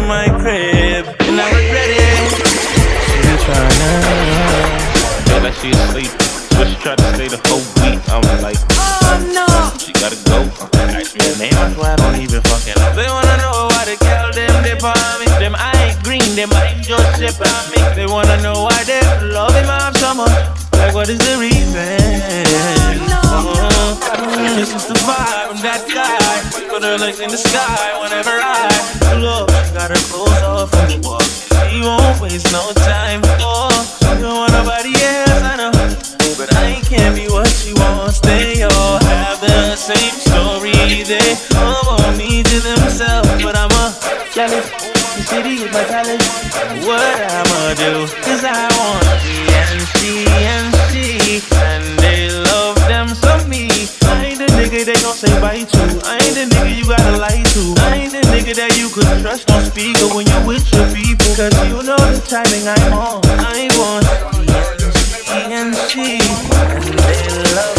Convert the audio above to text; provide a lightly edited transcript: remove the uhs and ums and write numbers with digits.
my crib, and I regret it. She tryna. Feel like she asleep. So she tried to stay the whole week. I'm like, oh no, she gotta go. Ask me her name, that's why I don't even fucking know. They wanna know why the girl them dip on me. Them eye green, them eye just dip on me. They wanna know why they love him up so much. Like what is the reason? This is the vibe from that guy. Put her legs in the sky whenever I look. Got her clothes off from the wall. She won't waste no time. Oh, she don't want nobody else, I know. But I can't be what she wants. They all have the same story. They all want me to themselves, but I'm a jealous. The city is my talent. What I'ma do? Cause I want she and they love them some me. I ain't the nigga they gon' say bye to. I ain't the nigga you gotta lie to. I ain't the nigga that you could trust on speaker when you're with your people. Cause you know the timing I'm on. I want and they love